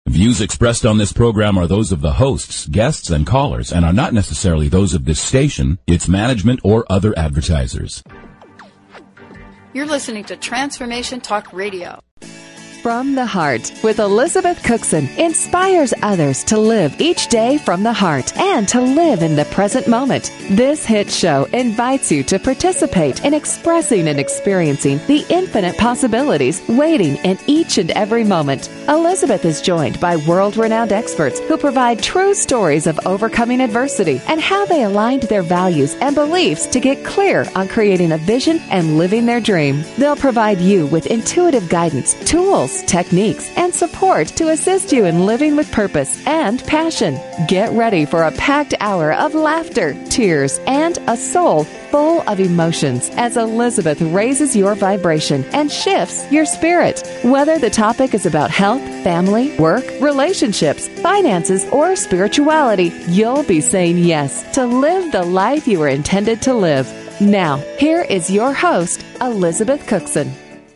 Views expressed on this program are those of the hosts, guests, and callers, and are not necessarily those of this station, its management, or other advertisers. You're listening to Transformation Talk Radio. From the Heart with Elizabeth Cookson inspires others to live each day from the heart and to live in the present moment. This hit show invites you to participate in expressing and experiencing the infinite possibilities waiting in each and every moment. Elizabeth is joined by world-renowned experts who provide true stories of overcoming adversity and how they aligned their values and beliefs to get clear on creating a vision and living their dream. They'll provide you with intuitive guidance, tools, techniques, and support to assist you in living with purpose and passion. Get ready for a packed hour of laughter, tears, and a soul full of emotions as Elizabeth raises your vibration and shifts your spirit. Whether the topic is about health, family, work, relationships, finances, or spirituality, you'll be saying yes to live the life you were intended to live. Now, here is your host, Elizabeth Cookson.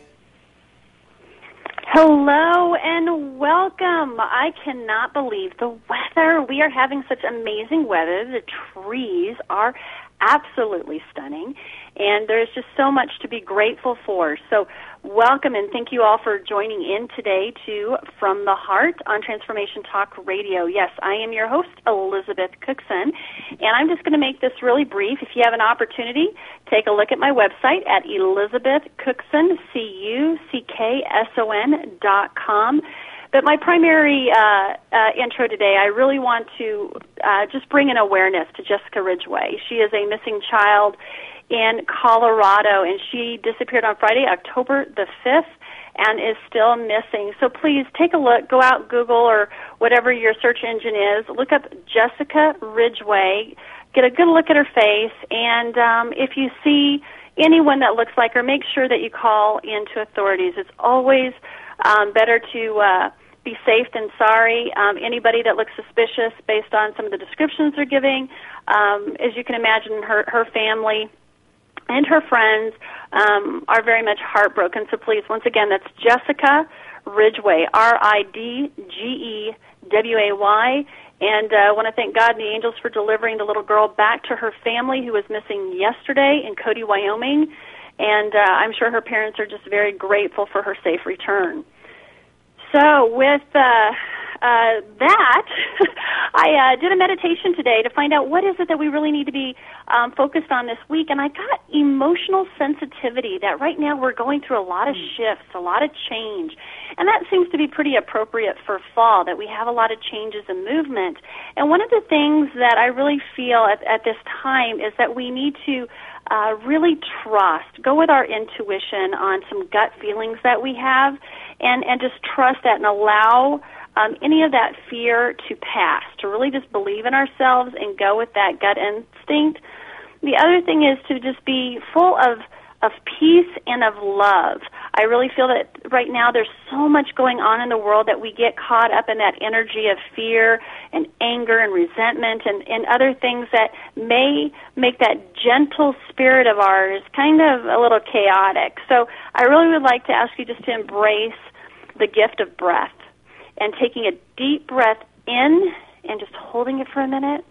Hello and welcome. I cannot believe the weather. We are having such amazing weather. The trees are absolutely stunning, and there's just so much to be grateful for. So welcome, and thank you all for joining in today to From the Heart on Transformation Talk Radio. Yes, I am your host, Elizabeth Cookson, and I'm just going to make this really brief. If you have an opportunity, take a look at my website at ElizabethCookson, CuckSon.com. But my primary intro today, I really want to just bring an awareness to Jessica Ridgway. She is a missing child in Colorado, and she disappeared on Friday, October the 5th, and is still missing. So please take a look, go out, Google, or whatever your search engine is, look up Jessica Ridgway, get a good look at her face, and if you see anyone that looks like her, make sure that you call into authorities. It's always better to be safe than sorry. Anybody that looks suspicious based on some of the descriptions they're giving, as you can imagine, her family and her friends are very much heartbroken. So please, once again, that's Jessica Ridgway, Ridgeway. And I want to thank God and the angels for delivering the little girl back to her family who was missing yesterday in Cody, Wyoming. And I'm sure her parents are just very grateful for her safe return. So with that, I did a meditation today to find out what is it that we really need to be focused on this week, and I got emotional sensitivity, that right now we're going through a lot of shifts, a lot of change, and that seems to be pretty appropriate for fall, that we have a lot of changes and movement. And one of the things that I really feel at this time is that we need to really trust, go with our intuition on some gut feelings that we have, and just trust that and allow any of that fear to pass, to really just believe in ourselves and go with that gut instinct. The other thing is to just be full of peace and of love. I really feel that right now there's so much going on in the world that we get caught up in that energy of fear and anger and resentment and other things that may make that gentle spirit of ours kind of a little chaotic. So I really would like to ask you just to embrace the gift of breath and taking a deep breath in and just holding it for a minute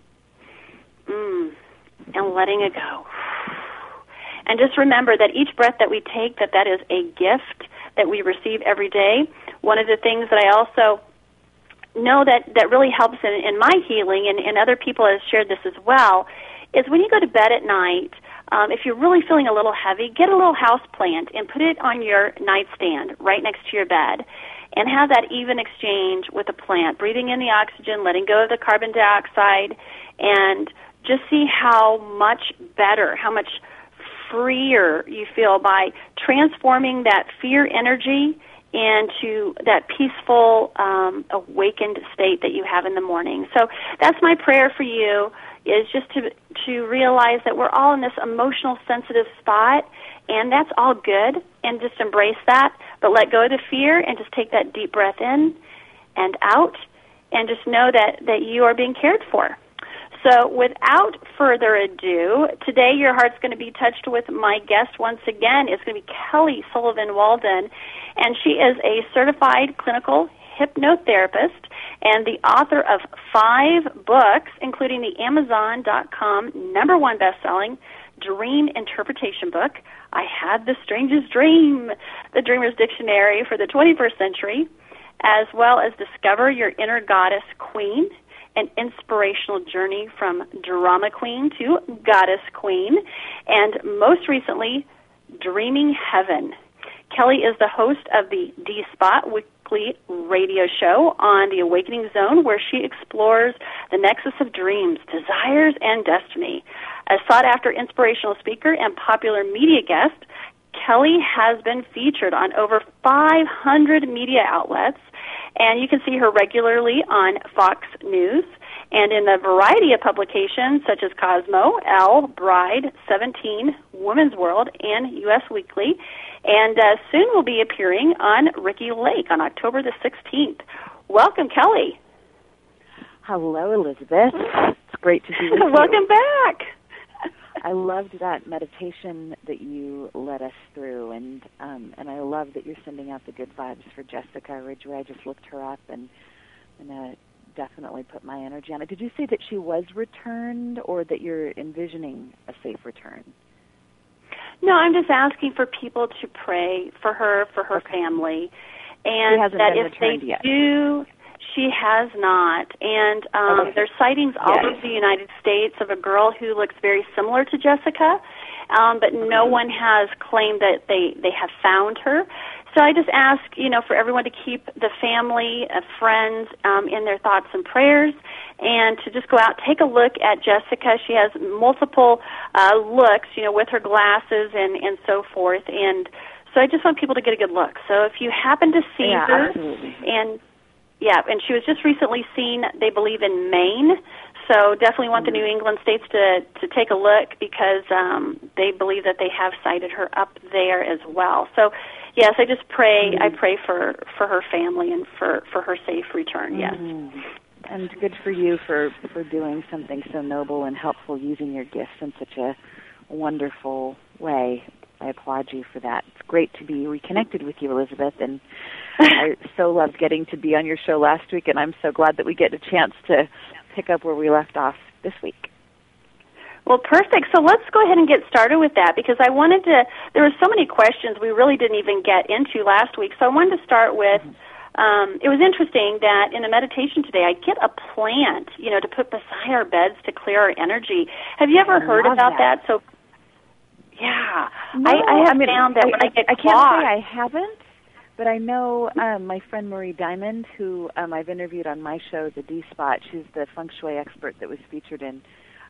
and letting it go. And just remember that each breath that we take, that is a gift that we receive every day. One of the things that I also know that really helps in my healing, and other people have shared this as well, is when you go to bed at night, if you're really feeling a little heavy, get a little house plant and put it on your nightstand right next to your bed, and have that even exchange with the plant, breathing in the oxygen, letting go of the carbon dioxide, and just see how much better, how much freer you feel by transforming that fear energy into that peaceful, awakened state that you have in the morning. So that's my prayer for you, is just to realize that we're all in this emotional, sensitive spot, and that's all good, and just embrace that, but let go of the fear and just take that deep breath in and out, and just know that you are being cared for. So without further ado, today your heart's going to be touched with my guest once again. It's going to be Kelly Sullivan Walden, and she is a certified clinical hypnotherapist, and the author of 5 books, including the Amazon.com #1 best-selling Dream Interpretation book, I Had the Strangest Dream, the Dreamer's Dictionary for the 21st Century, as well as Discover Your Inner Goddess Queen, an inspirational journey from drama queen to goddess queen, and most recently, Dreaming Heaven. Kelly is the host of the D-Spot weekly radio show on the Awakening Zone, where she explores the nexus of dreams, desires, and destiny. A sought-after inspirational speaker and popular media guest, Kelly has been featured on over 500 media outlets, and you can see her regularly on Fox News and in a variety of publications such as Cosmo, Elle, Bride, 17, Women's World, and U.S. Weekly. And soon will be appearing on Ricki Lake on October the 16th. Welcome, Kelly. Hello, Elizabeth. It's great to be with you. Welcome back. I loved that meditation that you led us through, and I love that you're sending out the good vibes for Jessica Ridgway. I just looked her up and definitely put my energy on it. Did you say that she was returned, or that you're envisioning a safe return? No, I'm just asking for people to pray for her family, and she hasn't that been if returned they yet. do. She has not, and there's sightings all over the United States of a girl who looks very similar to Jessica, but no one has claimed that they have found her. So I just ask, for everyone to keep the family, friends in their thoughts and prayers, and to just go out, take a look at Jessica. She has multiple looks, with her glasses and so forth, and so I just want people to get a good look. So if you happen to see her, absolutely. and she was just recently seen, they believe, in Maine. So definitely want the New England states to take a look, because they believe that they have sighted her up there as well. So, yes, I just pray. I pray for her family and for her safe return, yes. And good for you for doing something so noble and helpful, using your gifts in such a wonderful way. I applaud you for that. It's great to be reconnected with you, Elizabeth, and I so loved getting to be on your show last week, and I'm so glad that we get a chance to pick up where we left off this week. Well, perfect. So let's go ahead and get started with that, because I wanted to, there were so many questions we really didn't even get into last week, so I wanted to start with, it was interesting that in a meditation today, I get a plant, to put beside our beds to clear our energy. Have you ever heard about that? So, yeah. No, I have found that when I get I can't say I haven't, but I know my friend Marie Diamond, who I've interviewed on my show, The D-Spot. She's the feng shui expert that was featured in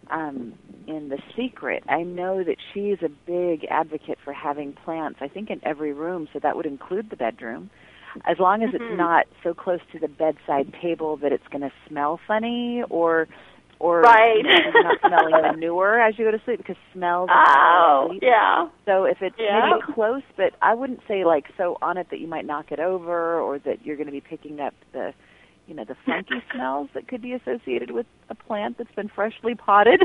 The Secret. I know that she's a big advocate for having plants, I think, in every room, so that would include the bedroom, as long as it's not so close to the bedside table that it's going to smell funny, or right. You're not smelling manure as you go to sleep, because smells. Yeah. So if it's maybe close, but I wouldn't say so on it that you might knock it over, or that you're going to be picking up the funky smells that could be associated with a plant that's been freshly potted.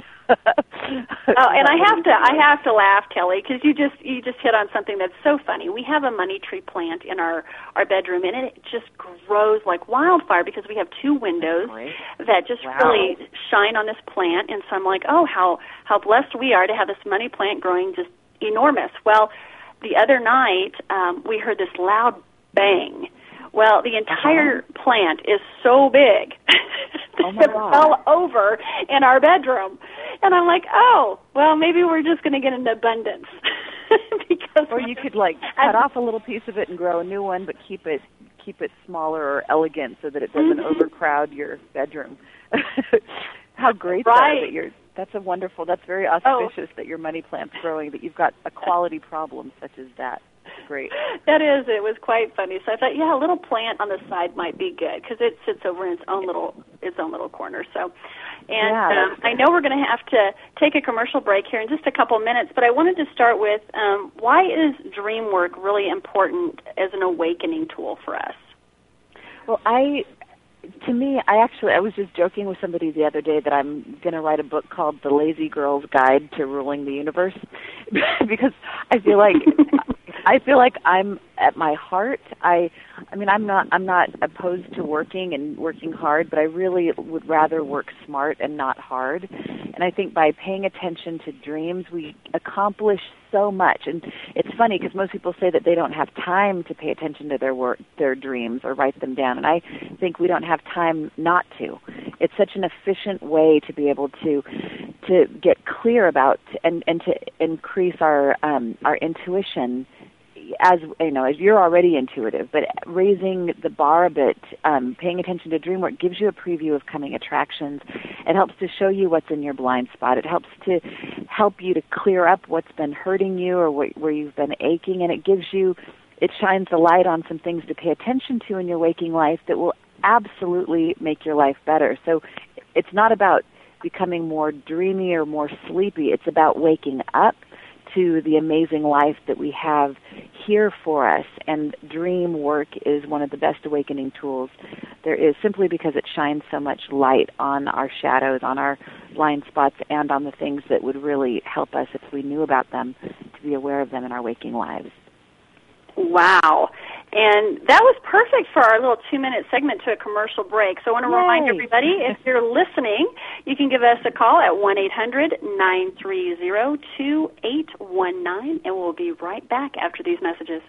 And I have to laugh, Kelly, because you just hit on something that's so funny. We have a money tree plant in our bedroom, and it just grows like wildfire, because we have 2 windows that just really shine on this plant. And so I'm like, oh, how blessed we are to have this money plant growing just enormous. Well, the other night we heard this loud bang. Well, the entire plant is so big it fell over in our bedroom. And I'm like, oh, well, maybe we're just going to get an abundance. Or you could cut off a little piece of it and grow a new one, but keep it smaller or elegant so that it doesn't overcrowd your bedroom. How great that's very auspicious that your money plant's growing, that you've got a quality problem such as that. Great. That is. It was quite funny. So I thought, a little plant on the side might be good, because it sits over in its own little corner. So, and I know we're going to have to take a commercial break here in just a couple minutes, but I wanted to start with why is dream work really important as an awakening tool for us? Well, I was just joking with somebody the other day that I'm going to write a book called The Lazy Girl's Guide to Ruling the Universe, because I feel like I feel like I'm at my heart. I mean, I'm not opposed to working and working hard, but I really would rather work smart and not hard. And I think by paying attention to dreams, we accomplish so much. And it's funny because most people say that they don't have time to pay attention to their dreams or write them down. And I think we don't have time not to. It's such an efficient way to be able to get clear about and to increase our intuition. As you know, as you're already intuitive, but raising the bar a bit, paying attention to dream work gives you a preview of coming attractions. It helps to show you what's in your blind spot. It helps you to clear up what's been hurting you or where you've been aching, and it shines the light on some things to pay attention to in your waking life that will absolutely make your life better. So it's not about becoming more dreamy or more sleepy. It's about waking up to the amazing life that we have here for us, and dream work is one of the best awakening tools there is, simply because it shines so much light on our shadows, on our blind spots, and on the things that would really help us if we knew about them, to be aware of them in our waking lives. Wow. And that was perfect for our little 2-minute segment to a commercial break. So I want to remind everybody, if you're listening, you can give us a call at 1-800-930-2819, and we'll be right back after these messages.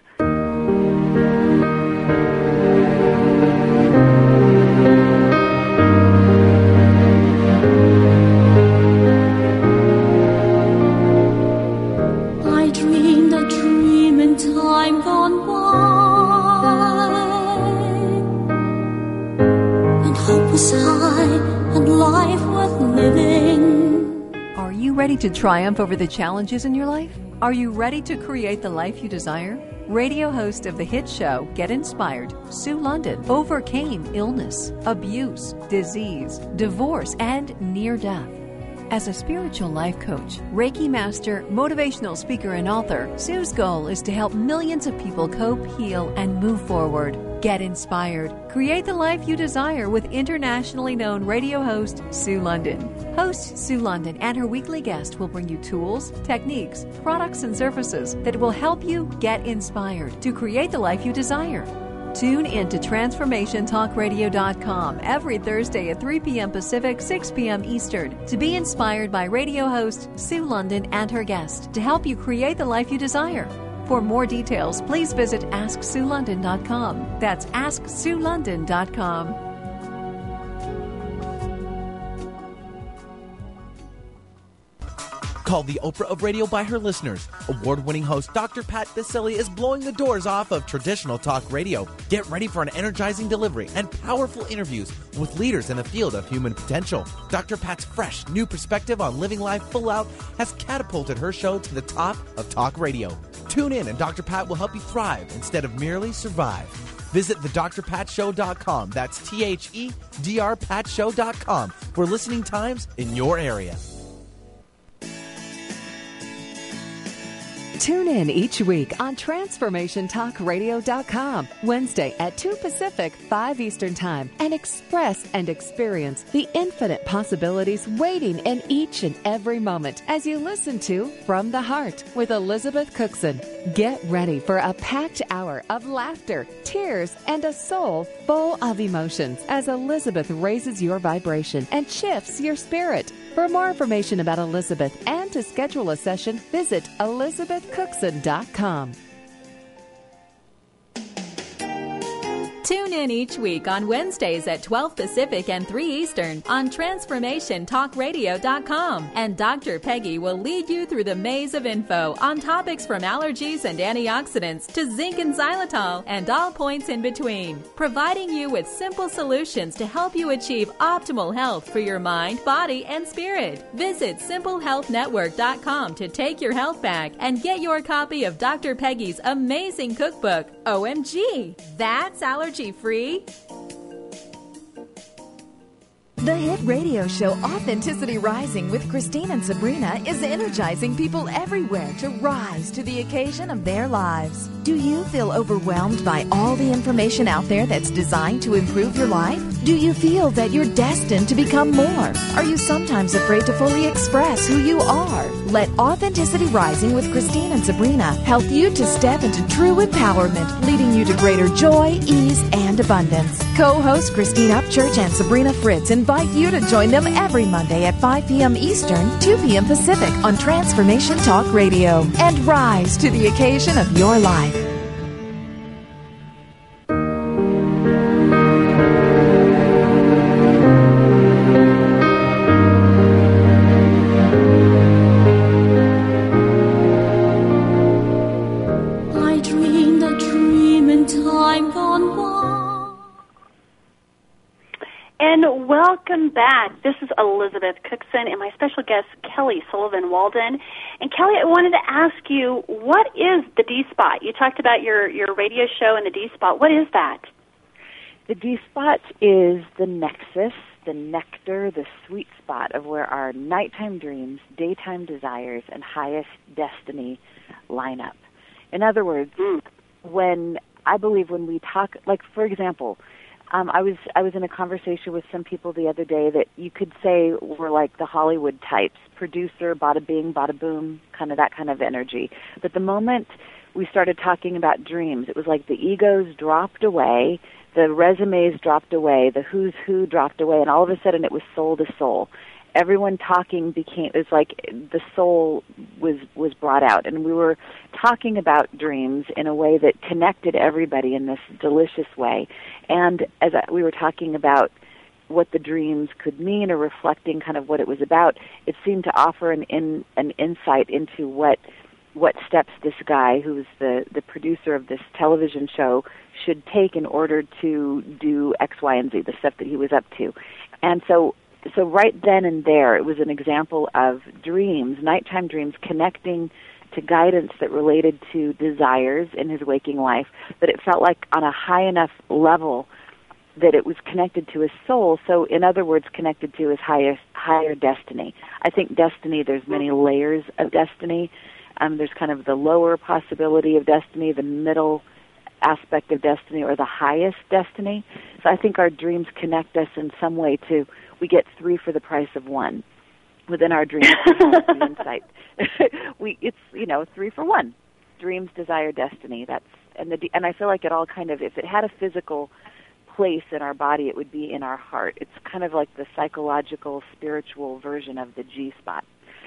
I dreamed a dream in time gone by. Hope was high and life worth living. Are you ready to triumph over the challenges in your life? Are you ready to create the life you desire? Radio host of the hit show Get Inspired, Sue London, overcame illness, abuse, disease, divorce, and near death. As a spiritual life coach, Reiki master, motivational speaker, and author, Sue's goal is to help millions of people cope, heal, and move forward. Get inspired. Create the life you desire with internationally known radio host Sue London. Host Sue London and her weekly guest will bring you tools, techniques, products, and services that will help you get inspired to create the life you desire. Tune in to TransformationTalkRadio.com every Thursday at 3 p.m. Pacific, 6 p.m. Eastern to be inspired by radio host Sue London and her guest to help you create the life you desire. For more details, please visit AskSueLondon.com. That's AskSueLondon.com. Called the Oprah of radio by her listeners, award-winning host Dr. Pat Baccili is blowing the doors off of traditional talk radio. Get ready for an energizing delivery and powerful interviews with leaders in the field of human potential. Dr. Pat's fresh, new perspective on living life full out has catapulted her show to the top of talk radio. Tune in and Dr. Pat will help you thrive instead of merely survive. Visit thedrpatshow.com. That's THEDRPatShow.com for listening times in your area. Tune in each week on TransformationTalkRadio.com, Wednesday at 2 Pacific, 5 Eastern Time, and express and experience the infinite possibilities waiting in each and every moment as you listen to From the Heart with Elizabeth Cookson. Get ready for a packed hour of laughter, tears, and a soul full of emotions as Elizabeth raises your vibration and shifts your spirit. For more information about Elizabeth and to schedule a session, visit ElizabethCookson.com. Tune in each week on Wednesdays at 12 Pacific and 3 Eastern on TransformationTalkRadio.com. And Dr. Peggy will lead you through the maze of info on topics from allergies and antioxidants to zinc and xylitol and all points in between, providing you with simple solutions to help you achieve optimal health for your mind, body, and spirit. Visit SimpleHealthNetwork.com to take your health back and get your copy of Dr. Peggy's amazing cookbook, OMG, That's Allergy Free. The hit radio show Authenticity Rising with Christine and Sabrina is energizing people everywhere to rise to the occasion of their lives. Do you feel overwhelmed by all the information out there that's designed to improve your life? Do you feel that you're destined to become more? Are you sometimes afraid to fully express who you are? Let Authenticity Rising with Christine and Sabrina help you to step into true empowerment, leading you to greater joy, ease, and abundance. Co-hosts Christine Upchurch and Sabrina Fritz invite you to join them every Monday at 5 p.m. Eastern, 2 p.m. Pacific on Transformation Talk Radio. And rise to the occasion of your life. Welcome back. This is Elizabeth Cookson and my special guest, Kelly Sullivan Walden. And Kelly, I wanted to ask you, what is the D-Spot? You talked about your radio show and the D-Spot. What is that? The D-Spot is the nexus, the nectar, the sweet spot of where our nighttime dreams, daytime desires, and highest destiny line up. In other words, when we talk, like, for example, I was in a conversation with some people the other day that you could say were like the Hollywood types, producer, bada bing, bada boom, kind of that kind of energy. But the moment we started talking about dreams, it was like the egos dropped away, the resumes dropped away, the who's who dropped away, and all of a sudden it was soul to soul. Everyone talking it was like the soul was brought out, and we were talking about dreams in a way that connected everybody in this delicious way. And as we were talking about what the dreams could mean or reflecting kind of what it was about, it seemed to offer an insight into what steps this guy, who's the producer of this television show, should take in order to do X, Y, and Z, the stuff that he was up to. And so right then and there, it was an example of dreams, nighttime dreams, connecting to guidance that related to desires in his waking life, that it felt like on a high enough level that it was connected to his soul. So, in other words, connected to his higher destiny. I think destiny, there's many layers of destiny. There's kind of the lower possibility of destiny, the middle aspect of destiny, or the highest destiny. So I think our dreams connect us in some way to, we get 3 for the price of 1. Within our dreams, the insight. It's 3 for 1. Dreams, desire, destiny. And I feel like it all kind of, if it had a physical place in our body, it would be in our heart. It's kind of like the psychological, spiritual version of the G-spot.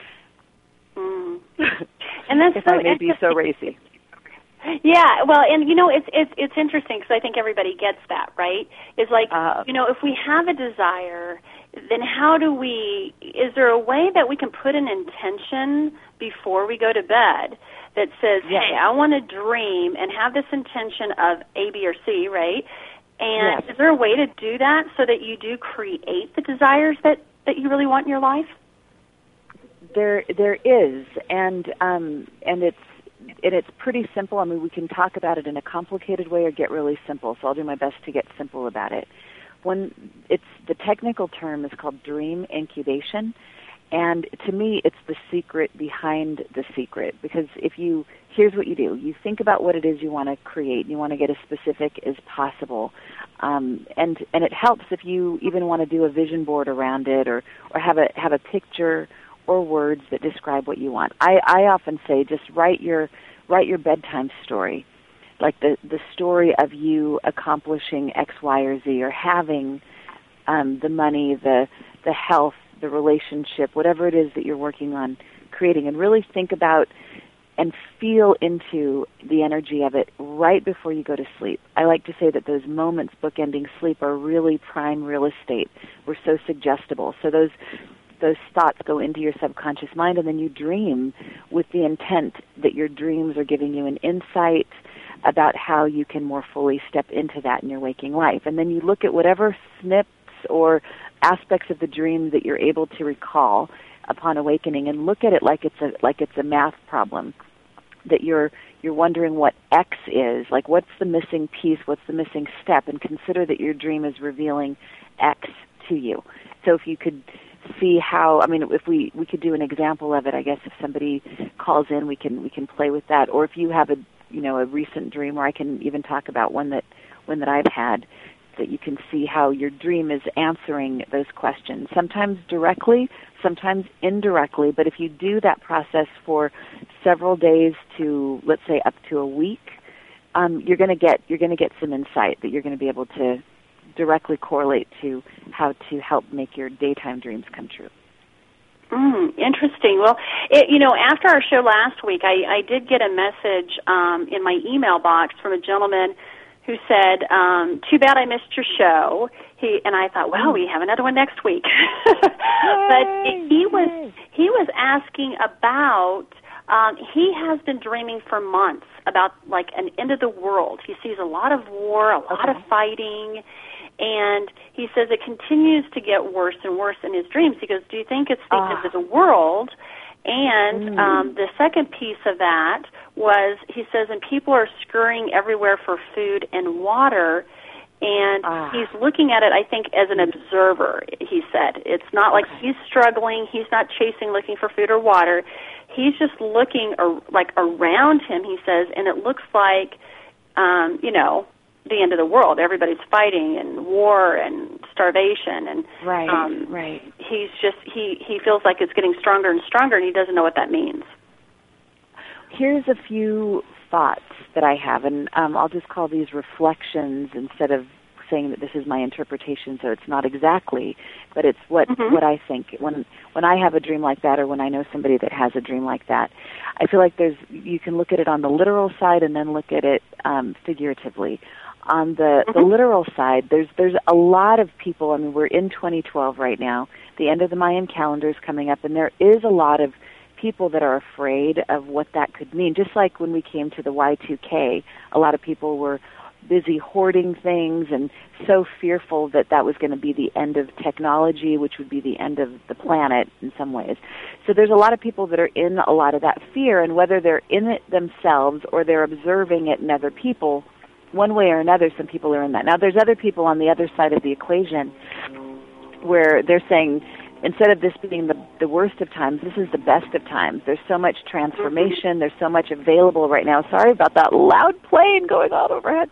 And that's if so I may be so racy. Yeah, well, and it's interesting because I think everybody gets that, right? It's like, if we have a desire, then is there a way that we can put an intention before we go to bed that says, hey, I want to dream and have this intention of A, B, or C, right? And is there a way to do that so that you do create the desires that you really want in your life? There is, and it's pretty simple. I mean, we can talk about it in a complicated way or get really simple, so I'll do my best to get simple about it. The technical term is called dream incubation, and to me, it's the secret behind the secret, because here's what you do. You think about what it is you want to create, and you want to get as specific as possible, and it helps if you even want to do a vision board around it or have a picture or words that describe what you want. I often say just write your bedtime story, like the story of you accomplishing X, Y, or Z, or having the money, the health, the relationship, whatever it is that you're working on creating, and really think about and feel into the energy of it right before you go to sleep. I like to say that those moments bookending sleep are really prime real estate. We're so suggestible. So those thoughts go into your subconscious mind, and then you dream with the intent that your dreams are giving you an insight about how you can more fully step into that in your waking life. And then you look at whatever snips or aspects of the dream that you're able to recall upon awakening, and look at it like it's a math problem, that you're wondering what X is, like what's the missing piece, what's the missing step, and consider that your dream is revealing X to you. So if you could see how, if we could do an example of it, I guess if somebody calls in, we can play with that. Or if you have a recent dream, or I can even talk about one that I've had that you can see how your dream is answering those questions, sometimes directly, sometimes indirectly. But if you do that process for several days to, let's say, up to a week, you're going to get some insight that you're going to be able to directly correlate to how to help make your daytime dreams come true. Interesting. Well, after our show last week, I did get a message in my email box from a gentleman who said, "Too bad I missed your show." And I thought, well, we have another one next week. But he was asking about. He has been dreaming for months about like an end of the world. He sees a lot of war, a lot of fighting. And he says it continues to get worse and worse in his dreams. He goes, do you think it's the end of the world? And the second piece of that was, he says, and people are scurrying everywhere for food and water. And he's looking at it, I think, as an observer, he said. It's not like he's struggling. He's not looking for food or water. He's just looking around him, he says, and it looks like, the end of the world. Everybody's fighting and war and starvation, and right. He's just he feels like it's getting stronger and stronger, and he doesn't know what that means. Here's a few thoughts that I have, and I'll just call these reflections instead of saying that this is my interpretation. So it's not exactly, but it's what I think when I have a dream like that, or when I know somebody that has a dream like that. I feel like you can look at it on the literal side and then look at it figuratively. On the literal side, there's a lot of people. I mean, we're in 2012 right now. The end of the Mayan calendar is coming up, and there is a lot of people that are afraid of what that could mean. Just like when we came to the Y2K, a lot of people were busy hoarding things and so fearful that that was going to be the end of technology, which would be the end of the planet in some ways. So there's a lot of people that are in a lot of that fear, and whether they're in it themselves or they're observing it in other people, one way or another, some people are in that. Now, there's other people on the other side of the equation where they're saying, instead of this being the worst of times, this is the best of times. There's so much transformation. There's so much available right now. Sorry about that loud plane going on overhead.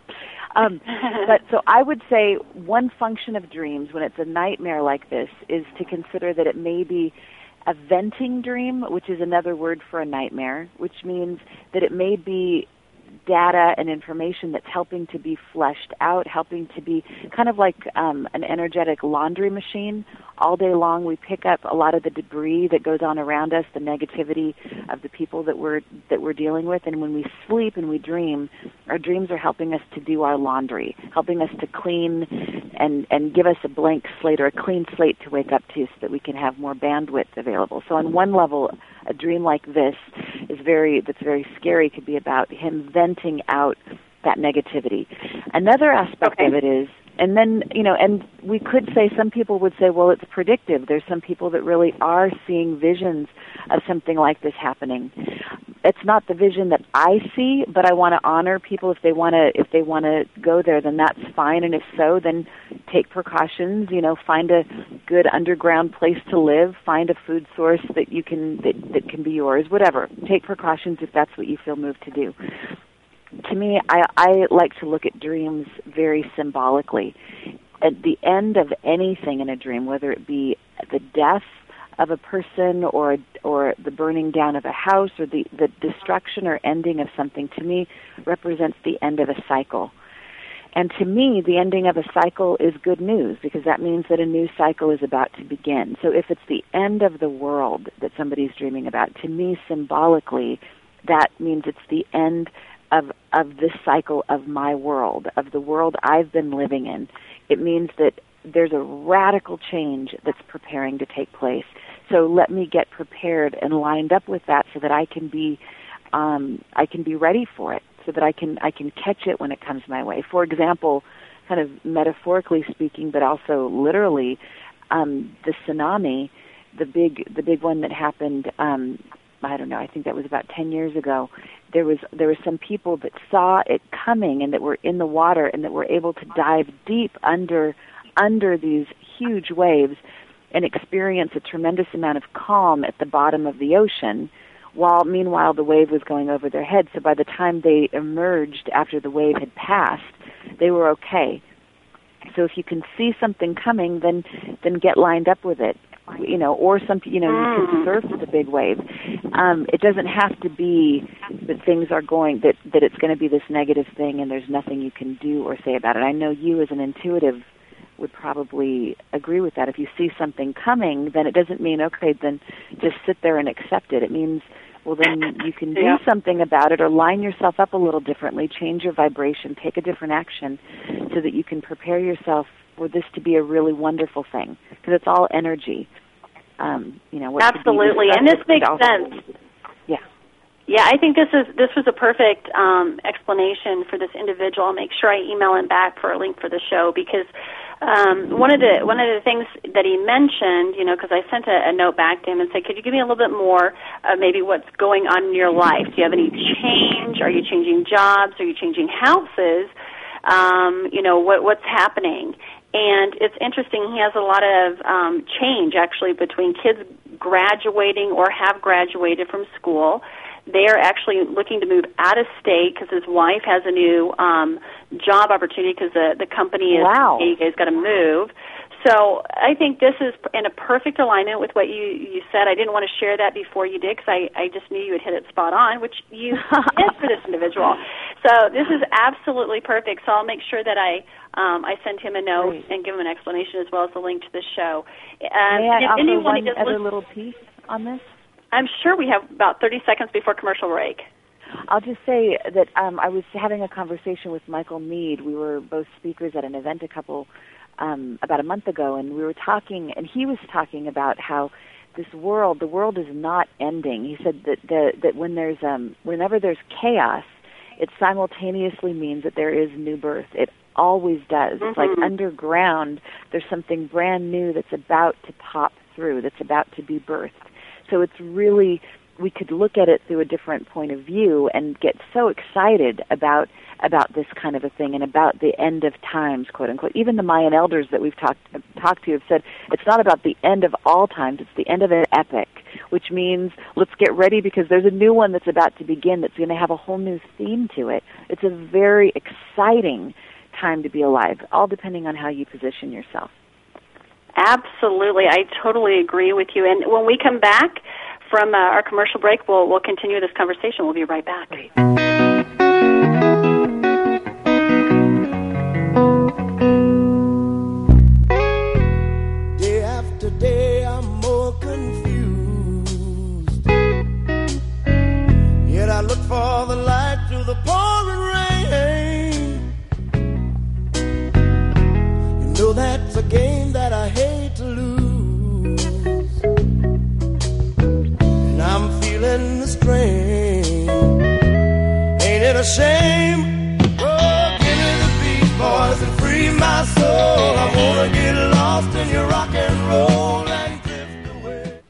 But so I would say one function of dreams when it's a nightmare like this is to consider that it may be a venting dream, which is another word for a nightmare, which means that it may be data and information that's helping to be fleshed out, helping to be kind of like an energetic laundry machine. All day long we pick up a lot of the debris that goes on around us, the negativity of the people that we're dealing with, and when we sleep and we dream, our dreams are helping us to do our laundry, helping us to clean and give us a blank slate or a clean slate to wake up to so that we can have more bandwidth available. So on one level, a dream like this that's very scary could be about him venting out that negativity. Another aspect of it is, and then, and we could say, some people would say, well, it's predictive. There's some people that really are seeing visions of something like this happening. It's not the vision that I see, but I want to honor people. If they want to go there, then that's fine. And if so, then take precautions, find a good underground place to live, find a food source that can be yours, whatever. Take precautions if that's what you feel moved to do. To me, I like to look at dreams very symbolically. At the end of anything in a dream, whether it be the death of a person or the burning down of a house or the destruction or ending of something, to me, represents the end of a cycle. And to me, the ending of a cycle is good news, because that means that a new cycle is about to begin. So if it's the end of the world that somebody's dreaming about, to me, symbolically, that means it's the end of this cycle of my world, of the world I've been living in. It means that there's a radical change that's preparing to take place. So let me get prepared and lined up with that so that I can be ready for it, so that I can catch it when it comes my way. For example, kind of metaphorically speaking, but also literally, the tsunami, the big one that happened, I don't know, I think that was about 10 years ago. There was some people that saw it coming and that were in the water and that were able to dive deep under these huge waves and experience a tremendous amount of calm at the bottom of the ocean, while meanwhile the wave was going over their heads. So by the time they emerged after the wave had passed, they were okay. So if you can see something coming, then get lined up with it. Or something, you can surf the big wave. It doesn't have to be that things are going, that it's going to be this negative thing and there's nothing you can do or say about it. I know you as an intuitive would probably agree with that. If you see something coming, then it doesn't mean, okay, then just sit there and accept it. It means, well, then you can do something about it or line yourself up a little differently, change your vibration, take a different action so that you can prepare yourself for this to be a really wonderful thing, because it's all energy. Absolutely, and this makes sense. Yeah, I think this was a perfect explanation for this individual. I'll make sure I email him back for a link for the show, because one of the things that he mentioned, because I sent a note back to him and said, could you give me a little bit more of maybe what's going on in your life? Do you have any change? Are you changing jobs? Are you changing houses? What's happening? And it's interesting, he has a lot of change, actually, between kids graduating or have graduated from school. They are actually looking to move out of state because his wife has a new job opportunity because the company is, hey, you guys got to move. So I think this is in a perfect alignment with what you said. I didn't want to share that before you did because I just knew you would hit it spot on, which you did for this individual. So this is absolutely perfect. So I'll make sure that I send him a note and give him an explanation as well as the link to the show. May I offer one other little piece on this? I'm sure we have about 30 seconds before commercial break. I'll just say that I was having a conversation with Michael Mead. We were both speakers at an event about a month ago, and we were talking, and he was talking about how the world is not ending. He said that whenever there's chaos, it simultaneously means that there is new birth. It always does. It's like underground, there's something brand new that's about to pop through, that's about to be birthed. So it's really, we could look at it through a different point of view and get so excited about this kind of a thing and about the end of times, quote unquote. Even the Mayan elders that we've talked to have said it's not about the end of all times, it's the end of an epic, which means let's get ready because there's a new one that's about to begin that's going to have a whole new theme to it. It's a very exciting time to be alive, all depending on how you position yourself. Absolutely. I totally agree with you. And when we come back from our commercial break, we'll continue this conversation. We'll be right back. Great. Day after day, I'm more confused. Yet I look for the light through the pouring rain. You know that's a game that I hate to lose, and I'm feeling the strain. Ain't it a shame? Oh, give me the beat, boys, and free my soul. I wanna get lost in your rock and roll and drift away.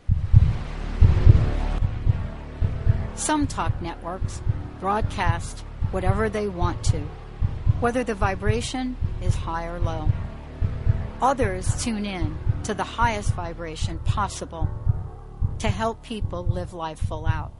Some talk networks broadcast whatever they want to, whether the vibration is high or low. Others tune in to the highest vibration possible to help people live life full out.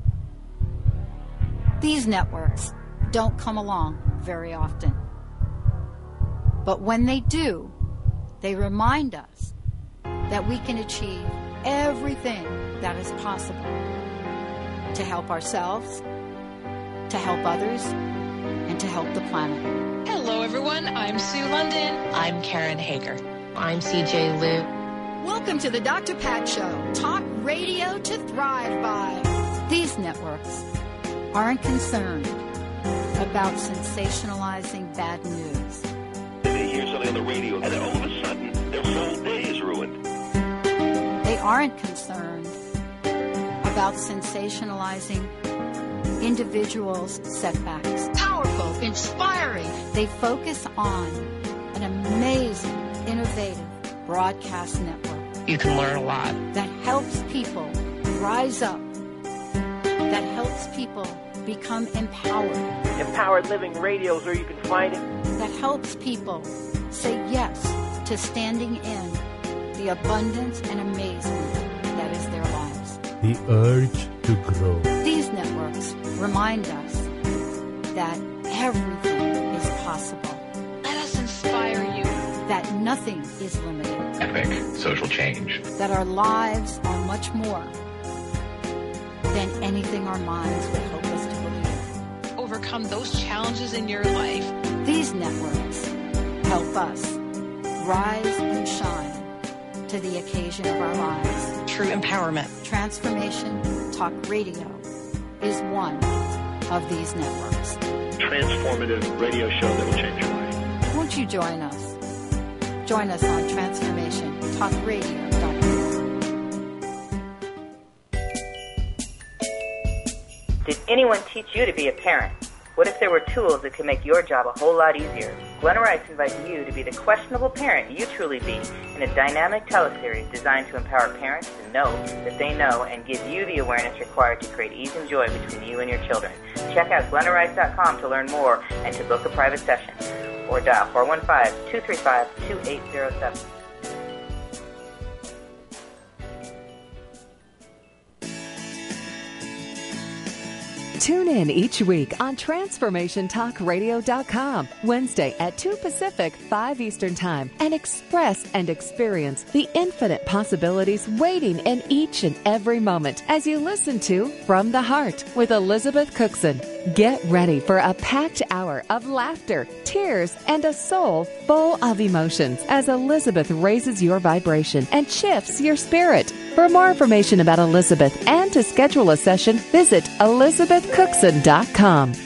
These networks don't come along very often. But when they do, they remind us that we can achieve everything that is possible to help ourselves, to help others, and to help the planet. Hello, everyone. I'm Sue London. I'm Karen Hager. I'm CJ Liu. Welcome to the Dr. Pat Show. Talk radio to thrive by. These networks aren't concerned about sensationalizing bad news. They hear something on the radio, and then all of a sudden, their whole day is ruined. They aren't concerned about sensationalizing individuals' setbacks. Powerful, inspiring. They focus on an amazing, innovative broadcast network. You can learn a lot. That helps people rise up. That helps people become empowered. Empowered Living Radio is where you can find it. That helps people say yes to standing in the abundance and amazement that is their lives. The urge to grow. These networks remind us that everything is possible. Let us inspire you that nothing is limited. Epic social change. That our lives are much more than anything our minds would hope us to believe. Overcome those challenges in your life. These networks help us rise and shine to the occasion of our lives. True empowerment. Transformation Talk Radio is one of these networks. Transformative radio show that will change your life. Won't you join us? Join us on TransformationTalkRadio.com. Did anyone teach you to be a parent? What if there were tools that could make your job a whole lot easier? Glenna Rice invites you to be the questionable parent you truly be in a dynamic teleseries designed to empower parents to know that they know and give you the awareness required to create ease and joy between you and your children. Check out GlennaRice.com to learn more and to book a private session. Or dial 415-235-2807. Tune in each week on TransformationTalkRadio.com, Wednesday at 2 Pacific, 5 Eastern Time, and express and experience the infinite possibilities waiting in each and every moment as you listen to From the Heart with Elizabeth Cookson. Get ready for a packed hour of laughter, tears, and a soul full of emotions as Elizabeth raises your vibration and shifts your spirit. For more information about Elizabeth and to schedule a session, visit ElizabethCookson.com.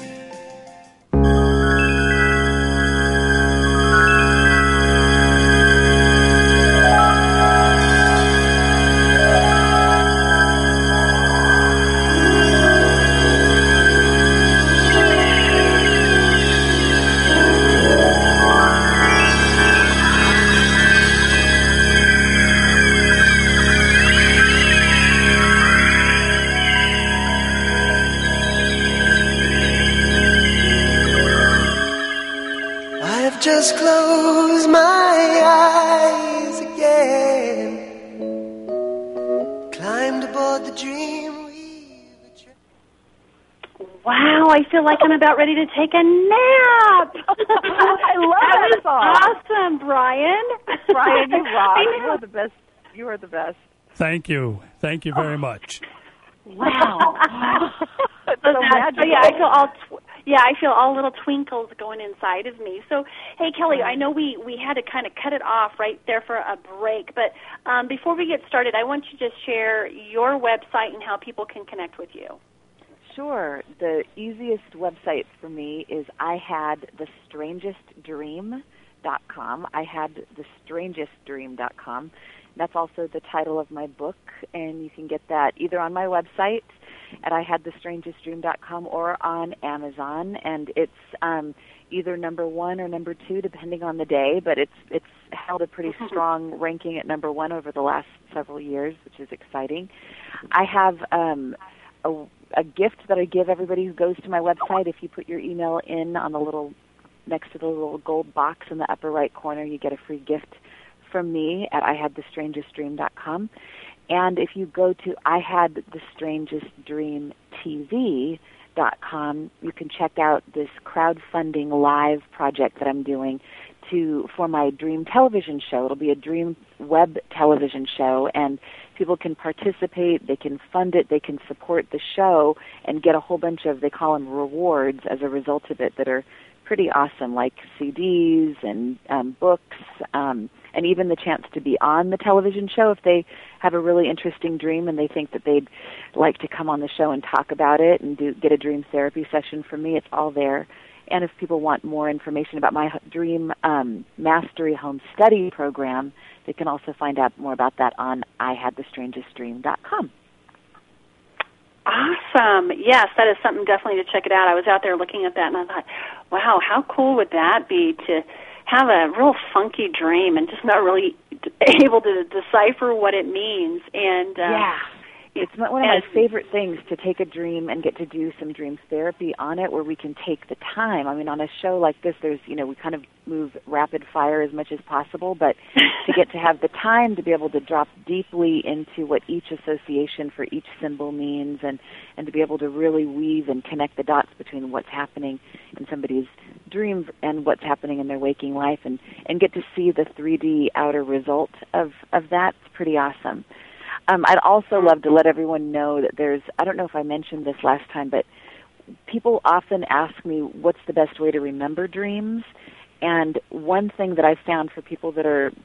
Just close my eyes again. Climbed aboard the dream. Wow, I feel like I'm about ready to take a nap. I love that song. Awesome, Brian. Brian, you rock. You are the best. You are the best. Thank you. Thank you very much. Wow. I feel all little twinkles going inside of me. So, hey, Kelly, I know we had to kind of cut it off right there for a break, but before we get started, I want you to just share your website and how people can connect with you. Sure. The easiest website for me is IHadTheStrangestDream.com. IHadTheStrangestDream.com. That's also the title of my book, and you can get that either on my website at IHadTheStrangestDream.com or on Amazon, and it's either number 1 or number 2, depending on the day, but it's held a pretty strong ranking at number 1 over the last several years, which is exciting. I have a gift that I give everybody who goes to my website. If you put your email in on the little, next to the little gold box in the upper right corner, you get a free gift from me at IHadTheStrangestDream.com. And if you go to IHadTheStrangestDreamTV.com, you can check out this crowdfunding live project that I'm doing for my Dream television show. It'll be a Dream web television show, and people can participate, they can fund it, they can support the show, and get a whole bunch of, they call them rewards as a result of it, that are pretty awesome, like CDs and books, and even the chance to be on the television show if they have a really interesting dream and they think that they'd like to come on the show and talk about it and get a dream therapy session from me. It's all there. And if people want more information about my Dream Mastery Home Study program, they can also find out more about that on IHadTheStrangestDream.com. Awesome. Yes, that is something definitely to check it out. I was out there looking at that, and I thought, wow, how cool would that be to have a real funky dream and just not really able to decipher what it means. And It's one of my favorite things to take a dream and get to do some dream therapy on it, where we can take the time. I mean, on a show like this, there's, we kind of move rapid fire as much as possible, but to get to have the time to be able to drop deeply into what each association for each symbol means, and to be able to really weave and connect the dots between what's happening in somebody's dream and what's happening in their waking life, and get to see the 3D outer result of that, it's pretty awesome. I'd also love to let everyone know that I don't know if I mentioned this last time, but people often ask me what's the best way to remember dreams. And one thing that I've found for people that are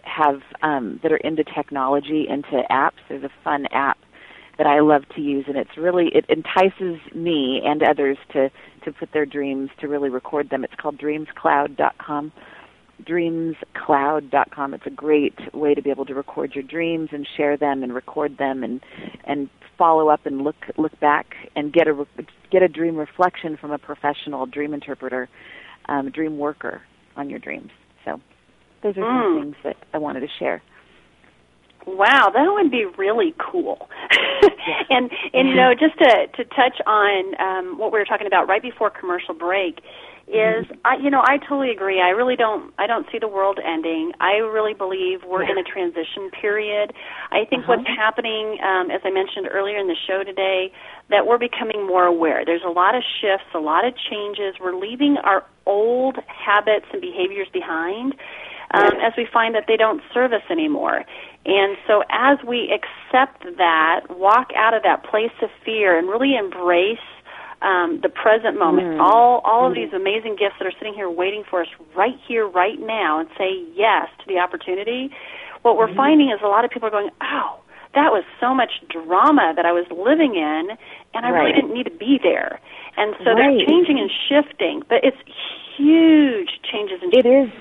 into technology, into apps, there's a fun app that I love to use, and it entices me and others to put their dreams, to really record them. It's called dreamscloud.com. dreamscloud.com. It's a great way to be able to record your dreams and share them and record them and follow up and look back and get a dream reflection from a professional dream interpreter, dream worker on your dreams. So those are some things that I wanted to share. Wow, that would be really cool. And just to touch on what we were talking about right before commercial break, is I totally agree. I don't see the world ending. I really believe we're in a transition period. I think what's happening, as I mentioned earlier in the show today, that we're becoming more aware. There's a lot of shifts, a lot of changes. We're leaving our old habits and behaviors behind as we find that they don't serve us anymore. And so as we accept that, walk out of that place of fear and really embrace the present moment, all of these amazing gifts that are sitting here waiting for us right here, right now, and say yes to the opportunity, what we're finding is a lot of people are going, oh, that was so much drama that I was living in, and I really didn't need to be there. And so they're changing and shifting, but it's huge changes in It is.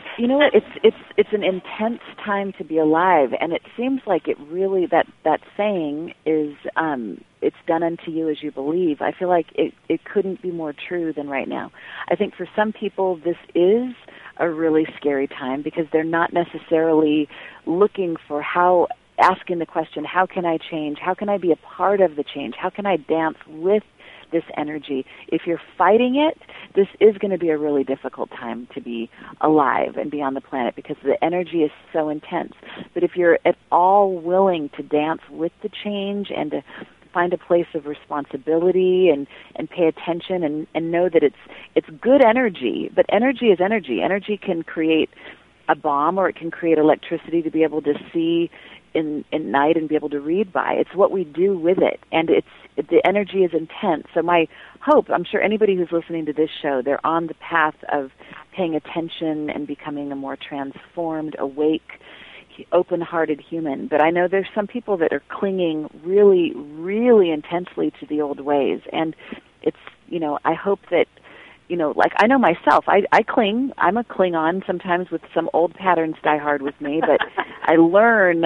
It's an intense time to be alive, and it seems like it really, that saying is, it's done unto you as you believe. I feel like it couldn't be more true than right now. I think for some people this is a really scary time because they're not necessarily looking for asking the question, how can I change? How can I be a part of the change? How can I dance with this energy? If you're fighting it, this is going to be a really difficult time to be alive and be on the planet because the energy is so intense. But if you're at all willing to dance with the change and to find a place of responsibility and pay attention and know that it's good energy, but energy is energy. Energy can create a bomb or it can create electricity to be able to see in night and be able to read by. It's what we do with it, and the energy is intense. So my hope, I'm sure anybody who's listening to this show, they're on the path of paying attention and becoming a more transformed, awake, open-hearted human. But I know there's some people that are clinging really, really intensely to the old ways, and it's, I hope that, like I know myself, I cling. I'm a Klingon sometimes with some old patterns die hard with me, but I learn,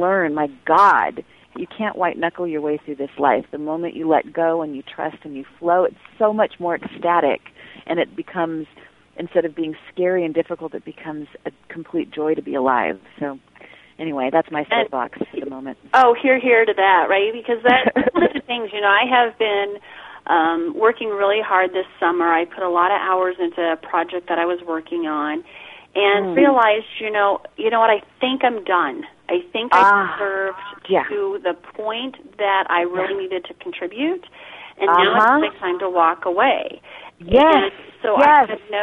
my God, you can't white-knuckle your way through this life. The moment you let go and you trust and you flow, it's so much more ecstatic, and it becomes, instead of being scary and difficult, it becomes a complete joy to be alive. So anyway, that's my soapbox for the moment. Oh, hear to that, right? Because that's one of the things, I have been working really hard this summer. I put a lot of hours into a project that I was working on and realized, you know what, I think I'm done. I think I served to the point that I really needed to contribute, and now it's time to walk away. Yes. And so I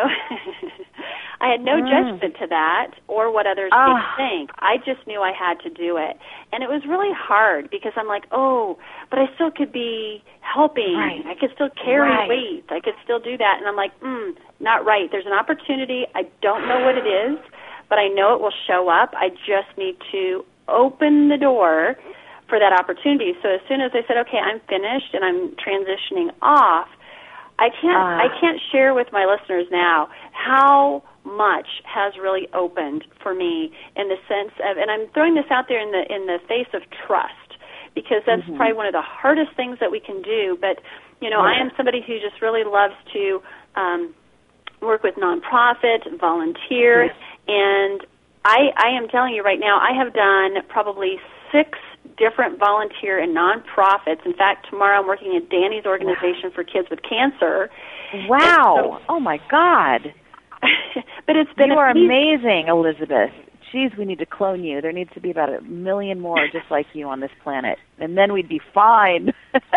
had no judgment to that or what others may think. I just knew I had to do it. And it was really hard because I'm like, but I still could be helping. Right. I could still carry weight. I could still do that. And I'm like, not right. There's an opportunity. I don't know what it is, but I know it will show up. I just need to open the door for that opportunity. So as soon as I said, okay, I'm finished and I'm transitioning off, I can't share with my listeners now how much has really opened for me in the sense of, and I'm throwing this out there in the face of trust, because that's probably one of the hardest things that we can do. But I am somebody who just really loves to work with nonprofit, volunteer, and I am telling you right now, I have done probably 6 different volunteer and nonprofits. In fact, tomorrow I'm working at Danny's organization for kids with cancer. Wow. Oh, my God. But it's been You are amazing, Elizabeth. Jeez, we need to clone you. There needs to be about 1 million more just like you on this planet, and then we'd be fine.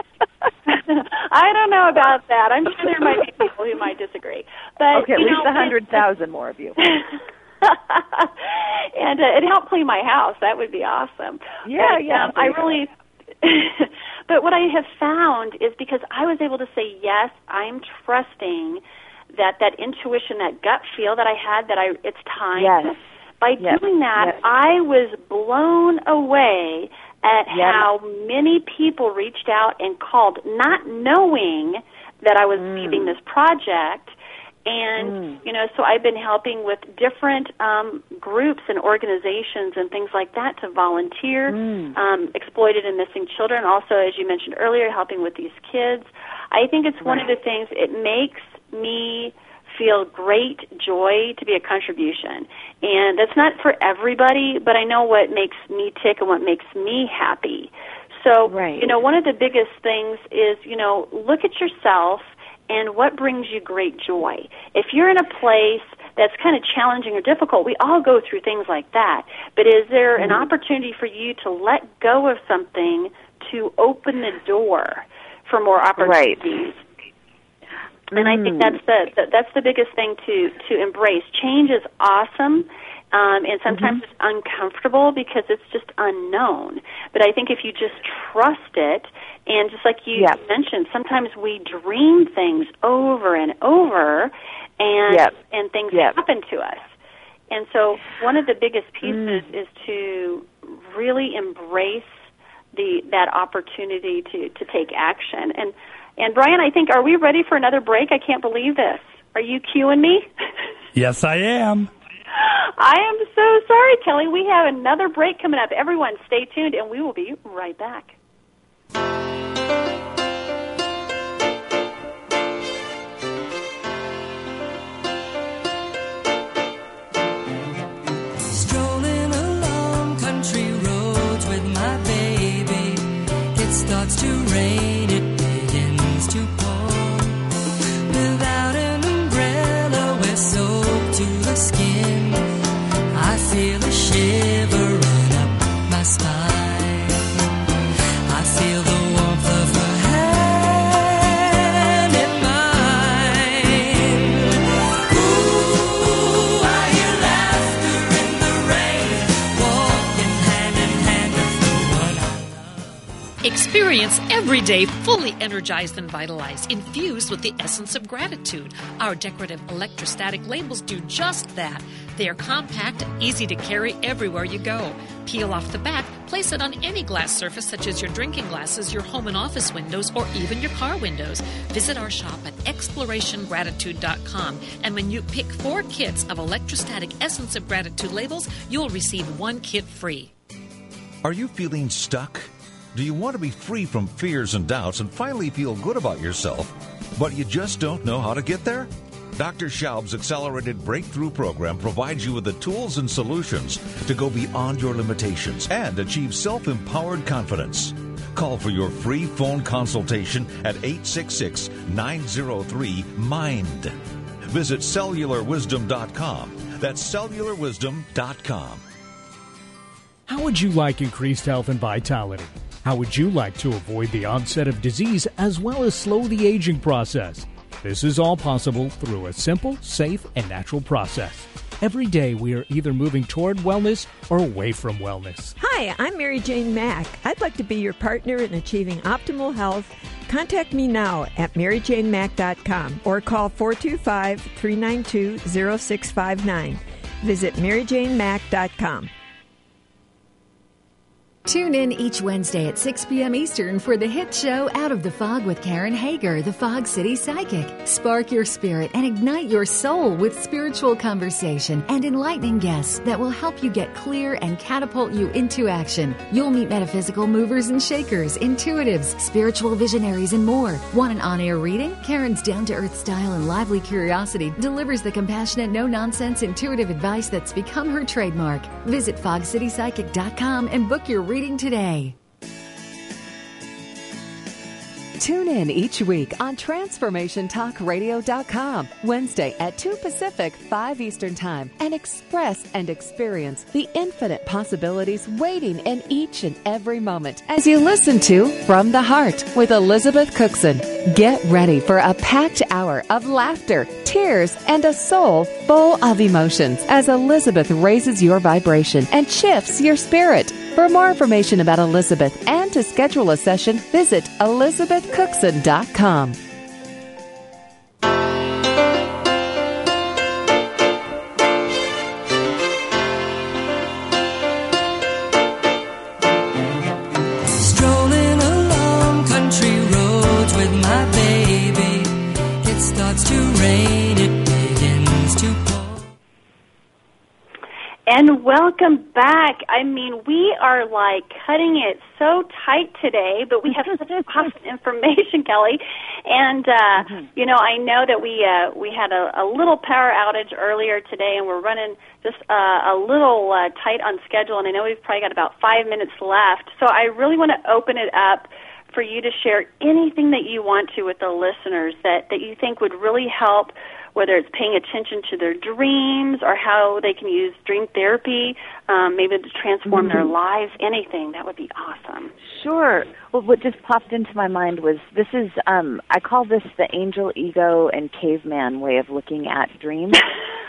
I don't know about that. I'm sure there might be people who might disagree. But okay, at least 100,000 more of you. And it helped clean my house. That would be awesome. Yeah, but, I really. But what I have found is because I was able to say yes, I'm trusting that intuition, that gut feel that I had, that it's time. Yes. By doing that, I was blown away at how many people reached out and called, not knowing that I was leading this project. And, so I've been helping with different groups and organizations and things like that to volunteer, exploited and missing children. Also, as you mentioned earlier, helping with these kids. I think it's one of the things, it makes me feel great joy to be a contribution. And that's not for everybody, but I know what makes me tick and what makes me happy. So, one of the biggest things is, look at yourself and what brings you great joy. If you're in a place that's kind of challenging or difficult, we all go through things like that. But is there an opportunity for you to let go of something to open the door for more opportunities? And I think that's the biggest thing to embrace. Change is awesome, and sometimes it's uncomfortable because it's just unknown. But I think if you just trust it, and just like you mentioned, sometimes we dream things over and over, and things happen to us. And so one of the biggest pieces is to really embrace that opportunity to take action. And Brian, I think, are we ready for another break? I can't believe this. Are you cueing me? Yes, I am. I am so sorry, Kelly. We have another break coming up. Everyone, stay tuned, and we will be right back. Strolling along country roads with my baby. It starts to rain. It begins to pour. Without an umbrella, we're soaked to the skin. I feel a shiver run up my spine. I feel the warmth of her hand in mine. Ooh, I hear laughter in the rain, walking hand in hand with the one I love. Experience every day fully energized and vitalized, infused with the essence of gratitude. Our decorative electrostatic labels do just that. They are compact and easy to carry everywhere you go. Peel off the back, place it on any glass surface such as your drinking glasses, your home and office windows, or even your car windows. Visit our shop at explorationgratitude.com, and when you pick 4 kits of electrostatic essence of gratitude labels, you'll receive 1 kit free. Are you feeling stuck? Do you want to be free from fears and doubts and finally feel good about yourself, but you just don't know how to get there? Dr. Schaub's Accelerated Breakthrough Program provides you with the tools and solutions to go beyond your limitations and achieve self-empowered confidence. Call for your free phone consultation at 866-903-MIND. Visit cellularwisdom.com. That's cellularwisdom.com. How would you like increased health and vitality? How would you like to avoid the onset of disease as well as slow the aging process? This is all possible through a simple, safe, and natural process. Every day we are either moving toward wellness or away from wellness. Hi, I'm Mary Jane Mack. I'd like to be your partner in achieving optimal health. Contact me now at maryjanemack.com or call 425-392-0659. Visit maryjanemack.com. Tune in each Wednesday at 6 p.m. Eastern for the hit show Out of the Fog with Karen Hager, the Fog City Psychic. Spark your spirit and ignite your soul with spiritual conversation and enlightening guests that will help you get clear and catapult you into action. You'll meet metaphysical movers and shakers, intuitives, spiritual visionaries, and more. Want an on-air reading? Karen's down-to-earth style and lively curiosity delivers the compassionate, no-nonsense, intuitive advice that's become her trademark. Visit fogcitypsychic.com and book your reading reading today. Tune in each week on TransformationTalkRadio.com, Wednesday at 2 Pacific, 5 Eastern Time, and express and experience the infinite possibilities waiting in each and every moment as you listen to From the Heart with Elizabeth Cookson. Get ready for a packed hour of laughter, tears, and a soul full of emotions as Elizabeth raises your vibration and shifts your spirit. For more information about Elizabeth and to schedule a session, visit ElizabethCookson.com. Strolling along country roads with my baby. It starts to rain, it begins to pour. And welcome back. I mean, we are like cutting it so tight today, but we have such awesome information, Kelly. And, you know, I know that we had a little power outage earlier today, and we're running just a little tight on schedule, and I know we've probably got about 5 minutes left. So I really want to open it up for you to share anything that you want to with the listeners that you think would really help, whether it's paying attention to their dreams or how they can use dream therapy, maybe to transform their lives, anything. That would be awesome. Sure. Well, what just popped into my mind was this is, I call this the angel, ego, and caveman way of looking at dreams.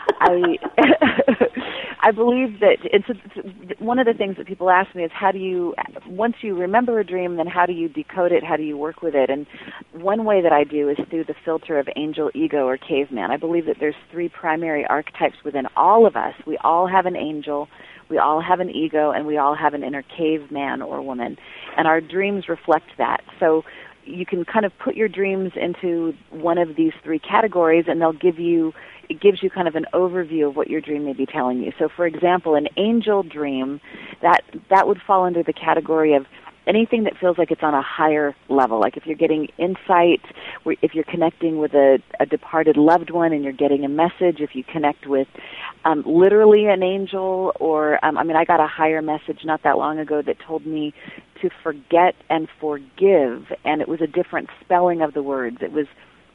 I believe that it's one of the things that people ask me is how do you, once you remember a dream, then how do you decode it, how do you work with it? And one way that I do is through the filter of angel, ego, or caveman. I believe that there's 3 primary archetypes within all of us. We all have an angel, we all have an ego, and we all have an inner caveman or woman. And our dreams reflect that. So you can kind of put your dreams into one of these 3 categories, and it gives you kind of an overview of what your dream may be telling you. So, for example, an angel dream, that would fall under the category of anything that feels like it's on a higher level, like if you're getting insight, if you're connecting with a departed loved one and you're getting a message, if you connect with literally an angel, or, I got a higher message not that long ago that told me to forget and forgive, and it was a different spelling of the words. It was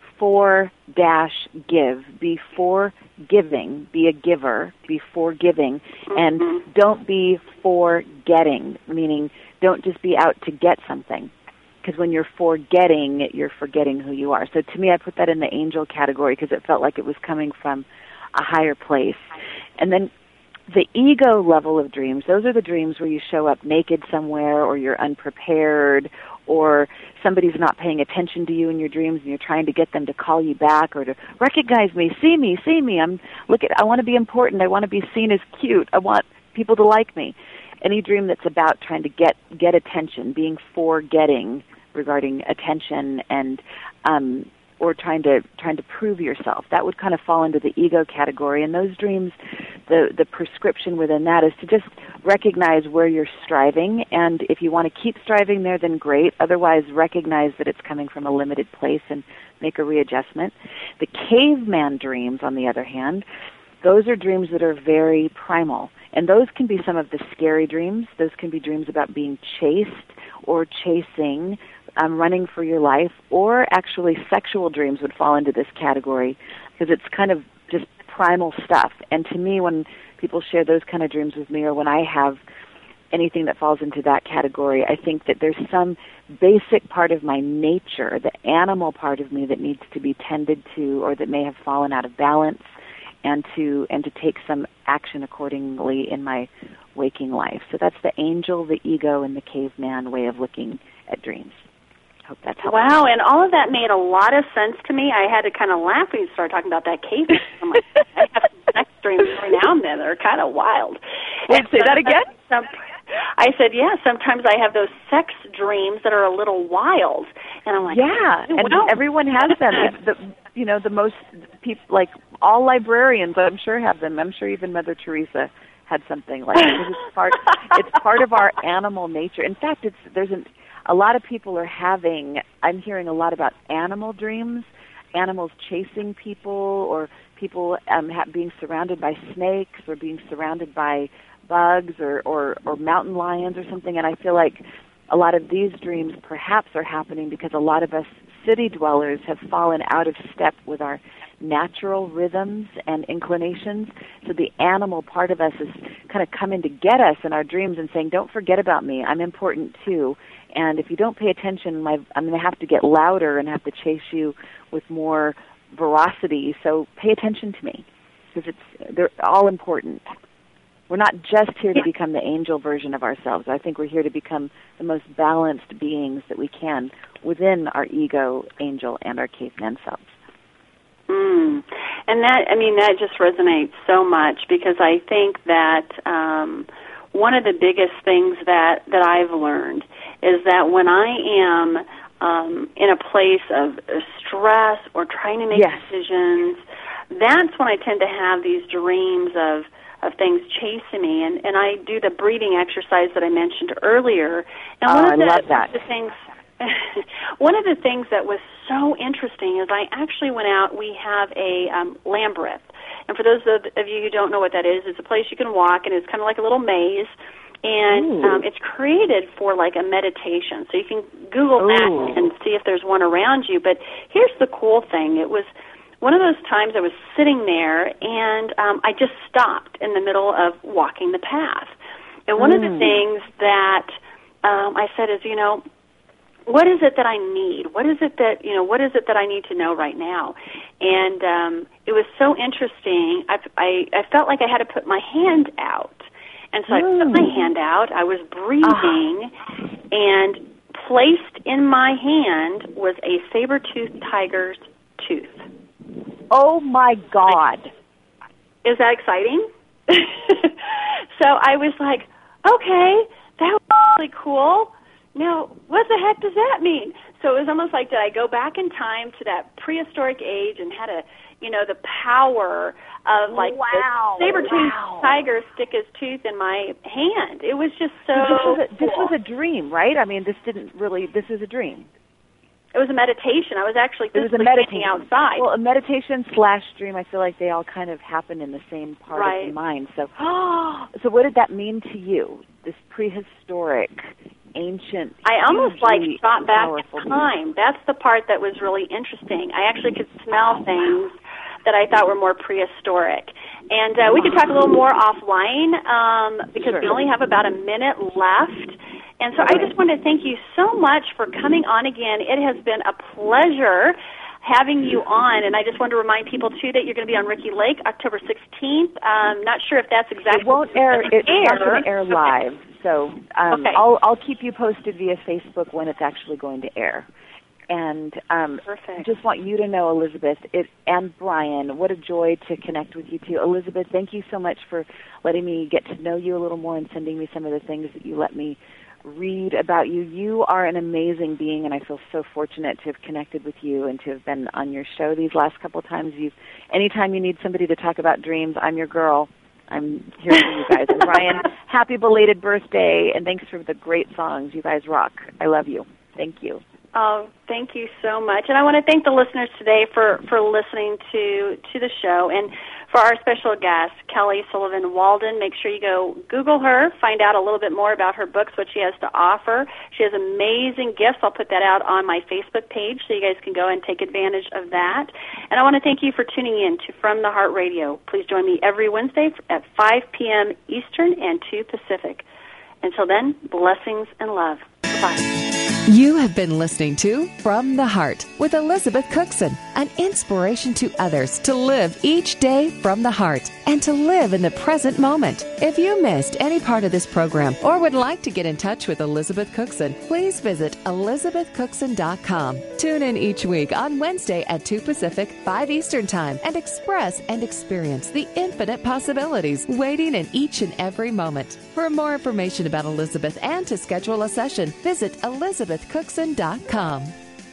for-give, be forgiving, be a giver, be forgiving, and don't be forgetting, meaning don't just be out to get something. Because when you're forgetting who you are. So to me, I put that in the angel category because it felt like it was coming from a higher place. And then the ego level of dreams, those are the dreams where you show up naked somewhere, or you're unprepared, or somebody's not paying attention to you in your dreams and you're trying to get them to call you back or to recognize me, see me. I want to be important. I want to be seen as cute. I want people to like me. Any dream that's about trying to get attention, being forgetting regarding attention and or trying to prove yourself, that would kind of fall into the ego category. And those dreams, the prescription within that is to just recognize where you're striving, and if you want to keep striving there, then great. Otherwise, recognize that it's coming from a limited place and make a readjustment. The caveman dreams, on the other hand, those are dreams that are very primal, and those can be some of the scary dreams. Those can be dreams about being chased or chasing, running for your life, or actually sexual dreams would fall into this category because it's kind of just primal stuff. And to me, when people share those kind of dreams with me, or when I have anything that falls into that category, I think that there's some basic part of my nature, the animal part of me, that needs to be tended to, or that may have fallen out of balance, and to take some action accordingly in my waking life. So that's the angel, the ego, and the caveman way of looking at dreams. Hope that's helpful. Wow, and all of that made a lot of sense to me. I had to kind of laugh when you started talking about that caveman. I'm like, I have sex dreams every now and then. They're kind of wild. Wait, say that again? I said, yeah, sometimes I have those sex dreams that are a little wild. And I'm like, yeah, and everyone has them. The most people, like all librarians, I'm sure have them. I'm sure even Mother Teresa had something like that. It's part of our animal nature. In fact, a lot of people are I'm hearing a lot about animal dreams, animals chasing people, or people being surrounded by snakes, or being surrounded by bugs or mountain lions or something. And I feel like a lot of these dreams perhaps are happening because a lot of us city dwellers have fallen out of step with our natural rhythms and inclinations. So the animal part of us is kind of coming to get us in our dreams and saying, don't forget about me. I'm important too. And if you don't pay attention, I'm going to have to get louder and have to chase you with more veracity. So pay attention to me because they're all important. We're not just here to become the angel version of ourselves. I think we're here to become the most balanced beings that we can within our ego, angel, and our caveman selves. And that just resonates so much because I think that one of the biggest things that I've learned is that when I am in a place of stress or trying to make decisions, that's when I tend to have these dreams of things chasing me, and I do the breathing exercise that I mentioned earlier. And I love that. One of the things that was so interesting is I actually went out. We have a Lambeth, and for those of you who don't know what that is, it's a place you can walk, and it's kind of like a little maze. And it's created for like a meditation. So you can Google that and see if there's one around you. But here's the cool thing. It was one of those times I was sitting there, and I just stopped in the middle of walking the path. And one of the things that I said is, what is it that I need? What is it that I need to know right now? And it was so interesting. I felt like I had to put my hand out. And so I put my hand out, I was breathing, and placed in my hand was a saber-toothed tiger's tooth. Oh, my God. Is that exciting? So I was like, okay, that was really cool. Now, what the heck does that mean? So it was almost like, did I go back in time to that prehistoric age and had the power of like the saber-toothed tiger stick his tooth in my hand. It was just so This was a dream, right? I mean, this is a dream. It was a meditation. I was actually physically standing outside. Well, a meditation / dream, I feel like they all kind of happen in the same part of the mind. So, so what did that mean to you, this prehistoric, ancient, I almost shot back in time. That's the part that was really interesting. I actually could smell things that I thought were more prehistoric. And we could talk a little more offline because we only have about a minute left. And so I just want to thank you so much for coming on again. It has been a pleasure having you on. And I just wanted to remind people, too, that you're going to be on Ricky Lake October 16th. Not sure if that's exactly... It won't air. It's not going to air live. So I'll keep you posted via Facebook when it's actually going to air. And just want you to know, Elizabeth, and Brian, what a joy to connect with you two. Elizabeth, thank you so much for letting me get to know you a little more and sending me some of the things that you let me read about you. You are an amazing being, and I feel so fortunate to have connected with you and to have been on your show these last couple of times. Anytime you need somebody to talk about dreams, I'm your girl. I'm here for you guys. And Brian, happy belated birthday, and thanks for the great songs. You guys rock. I love you. Thank you. Oh, thank you so much. And I want to thank the listeners today for listening to the show. And for our special guest, Kelly Sullivan Walden, make sure you go Google her, find out a little bit more about her books, what she has to offer. She has amazing gifts. I'll put that out on my Facebook page so you guys can go and take advantage of that. And I want to thank you for tuning in to From the Heart Radio. Please join me every Wednesday at 5 p.m. Eastern and 2 Pacific. Until then, blessings and love. Bye-bye. You have been listening to From the Heart with Elizabeth Cookson, an inspiration to others to live each day from the heart and to live in the present moment. If you missed any part of this program or would like to get in touch with Elizabeth Cookson, please visit ElizabethCookson.com. Tune in each week on Wednesday at 2 Pacific, 5 Eastern Time and express and experience the infinite possibilities waiting in each and every moment. For more information about Elizabeth and to schedule a session, visit ElizabethCookson.com.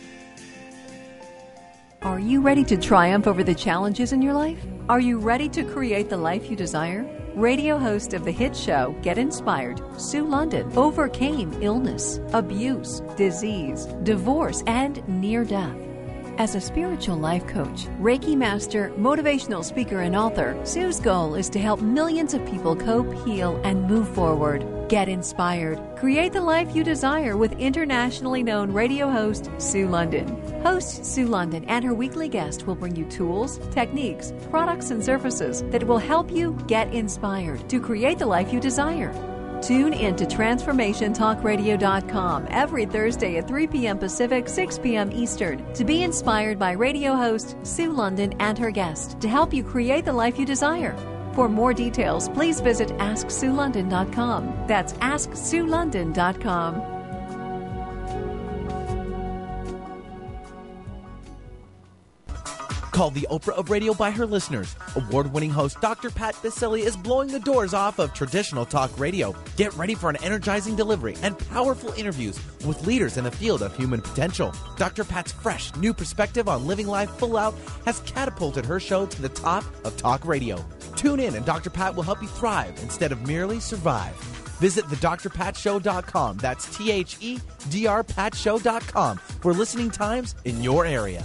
Are you ready to triumph over the challenges in your life? Are you ready to create the life you desire? Radio host of the hit show Get Inspired, Sue London, overcame illness, abuse, disease, divorce, and near death. As a spiritual life coach, Reiki master, motivational speaker, and author, Sue's goal is to help millions of people cope, heal, and move forward. Get inspired. Create the life you desire with internationally known radio host Sue London. Host Sue London and her weekly guest will bring you tools, techniques, products, and services that will help you get inspired to create the life you desire. Tune in to TransformationTalkRadio.com every Thursday at 3 p.m. Pacific, 6 p.m. Eastern to be inspired by radio host Sue London and her guest to help you create the life you desire. For more details, please visit AskSueLondon.com. That's AskSueLondon.com. Called the Oprah of radio by her listeners, award-winning host Dr. Pat Baccili is blowing the doors off of traditional talk radio. Get ready for an energizing delivery and powerful interviews with leaders in the field of human potential. Dr. Pat's fresh, new perspective on living life full out has catapulted her show to the top of talk radio. Tune in and Dr. Pat will help you thrive instead of merely survive. Visit thedrpatshow.com. That's THEDRPatshow.com for listening times in your area.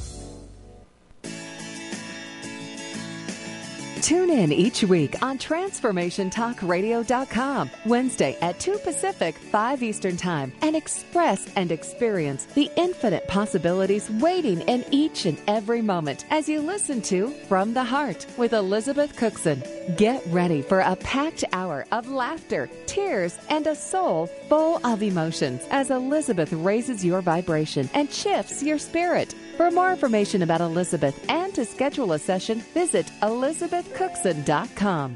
Tune in each week on TransformationTalkRadio.com, Wednesday at 2 Pacific, 5 Eastern Time, and express and experience the infinite possibilities waiting in each and every moment as you listen to From the Heart with Elizabeth Cookson. Get ready for a packed hour of laughter, tears, and a soul full of emotions as Elizabeth raises your vibration and shifts your spirit. For more information about Elizabeth and to schedule a session, visit ElizabethCookson.com.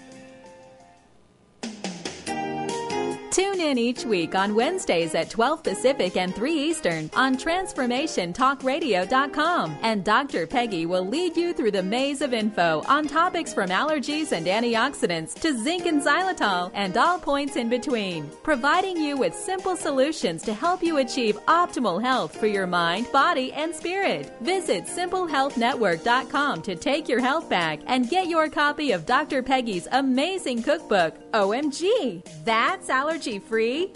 Tune in each week on Wednesdays at 12 Pacific and 3 Eastern on TransformationTalkRadio.com. And Dr. Peggy will lead you through the maze of info on topics from allergies and antioxidants to zinc and xylitol and all points in between, providing you with simple solutions to help you achieve optimal health for your mind, body, and spirit. Visit SimpleHealthNetwork.com to take your health back and get your copy of Dr. Peggy's amazing cookbook, OMG, That's Allergy Free.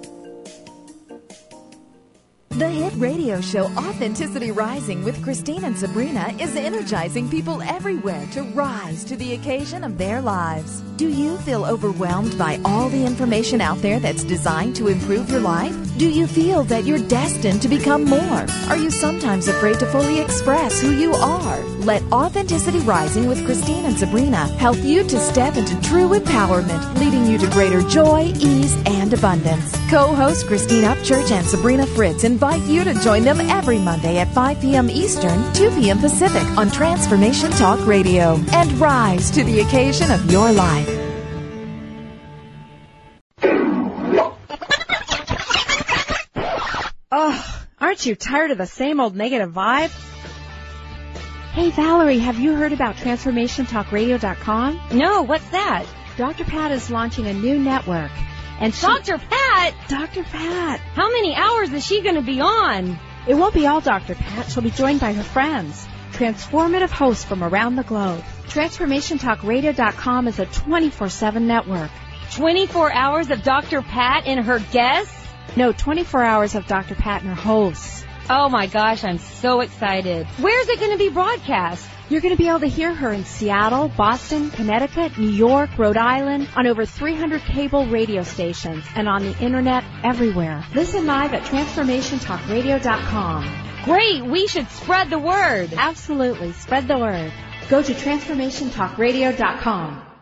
The hit radio show Authenticity Rising with Christine and Sabrina is energizing people everywhere to rise to the occasion of their lives. Do you feel overwhelmed by all the information out there that's designed to improve your life? Do you feel that you're destined to become more? Are you sometimes afraid to fully express who you are? Let Authenticity Rising with Christine and Sabrina help you to step into true empowerment, leading you to greater joy, ease, and abundance. Co-host Christine Upchurch and Sabrina Fritz invite you to join them every Monday at 5 p.m. Eastern, 2 p.m. Pacific on Transformation Talk Radio, and rise to the occasion of your life. Oh, aren't you tired of the same old negative vibe? Hey, Valerie, have you heard about TransformationTalkRadio.com? No, what's that? Dr. Pat is launching a new network. And Dr. Pat? Dr. Pat. How many hours is she going to be on? It won't be all Dr. Pat. She'll be joined by her friends, transformative hosts from around the globe. TransformationTalkRadio.com is a 24/7 network. 24 hours of Dr. Pat and her guests? No, 24 hours of Dr. Pat and her hosts. Oh my gosh, I'm so excited. Where's it going to be broadcast? You're going to be able to hear her in Seattle, Boston, Connecticut, New York, Rhode Island, on over 300 cable radio stations, and on the internet everywhere. Listen live at TransformationTalkRadio.com. Great, we should spread the word. Absolutely, spread the word. Go to TransformationTalkRadio.com.